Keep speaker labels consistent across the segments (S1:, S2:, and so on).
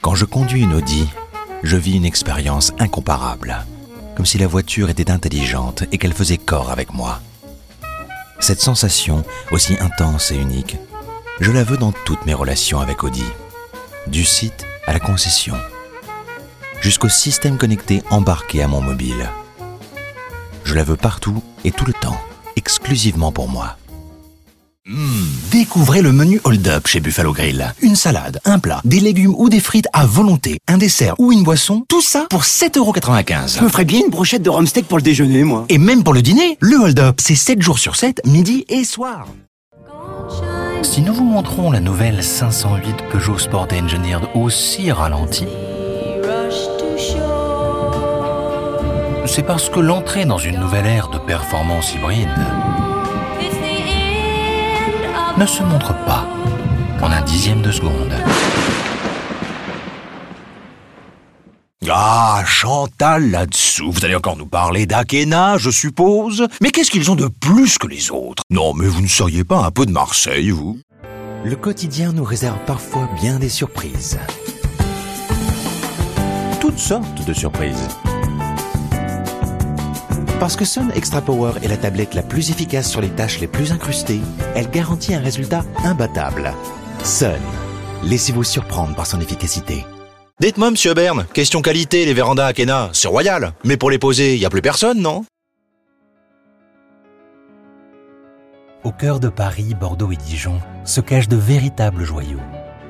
S1: Quand je conduis une Audi, je vis une expérience incomparable, comme si la voiture était intelligente et qu'elle faisait corps avec moi. Cette sensation, aussi intense et unique, je la veux dans toutes mes relations avec Audi, du site à la concession, jusqu'au système connecté embarqué à mon mobile. Je la veux partout et tout le temps, exclusivement pour moi.
S2: Découvrez le menu Hold Up chez Buffalo Grill. Une salade, un plat, des légumes ou des frites à volonté, un dessert ou une boisson, tout ça pour 7,95 €.
S3: Je me ferais bien une brochette de rhum steak pour le déjeuner, moi.
S2: Et même pour le dîner, le Hold Up, c'est 7 jours sur 7, midi et soir. Si nous vous montrons la nouvelle 508 Peugeot Sport Engineered aussi ralentie, c'est parce que l'entrée dans une nouvelle ère de performance hybride ne se montre pas en un dixième de seconde.
S4: Ah, Chantal, là-dessous, vous allez encore nous parler d'Akena, je suppose? Mais qu'est-ce qu'ils ont de plus que les autres? Non, mais vous ne seriez pas un peu de Marseille, vous?
S1: Le quotidien nous réserve parfois bien des surprises. Toutes sortes de surprises. Parce que Sun Extra Power est la tablette la plus efficace sur les tâches les plus incrustées, elle garantit un résultat imbattable. Sun, laissez-vous surprendre par son efficacité.
S4: Dites-moi, monsieur Berne, question qualité, les vérandas Akena, c'est royal. Mais pour les poser, y a plus personne, non?
S2: Au cœur de Paris, Bordeaux et Dijon se cachent de véritables joyaux.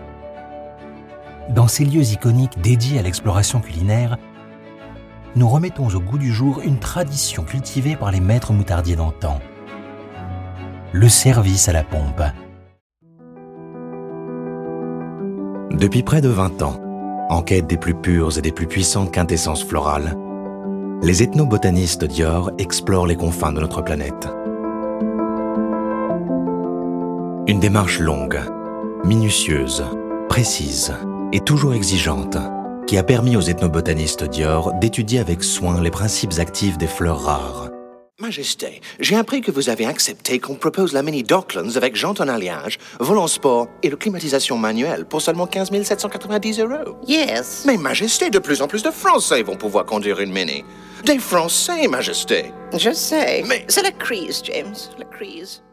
S2: Dans ces lieux iconiques dédiés à l'exploration culinaire, nous remettons au goût du jour une tradition cultivée par les maîtres moutardiers d'antan. Le service à la pompe.
S1: Depuis près de 20 ans, en quête des plus pures et des plus puissantes quintessences florales, les ethnobotanistes Dior explorent les confins de notre planète. Une démarche longue, minutieuse, précise et toujours exigeante qui a permis aux ethnobotanistes Dior d'étudier avec soin les principes actifs des fleurs rares.
S5: Majesté, j'ai appris que vous avez accepté qu'on propose la Mini Docklands avec jante en alliage, volant sport et le climatisation manuelle pour seulement 15 790 €.
S6: Yes.
S5: Mais Majesté, de plus en plus de Français vont pouvoir conduire une Mini. Des Français, Majesté.
S6: Je sais.
S5: Mais-
S6: C'est la crise, James. La crise.